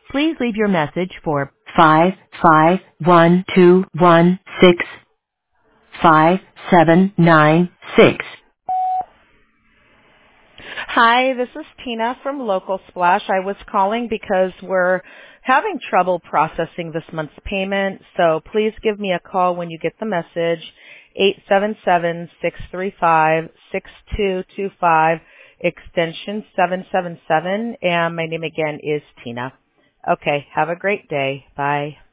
Please leave your message for 55121657796. Hi, this is Tina from Local Splash. I was calling because we're having trouble processing this month's payment, so please give me a call when you get the message, 877-635-6225, extension 777, and my name again is Tina. Okay, have a great day. Bye.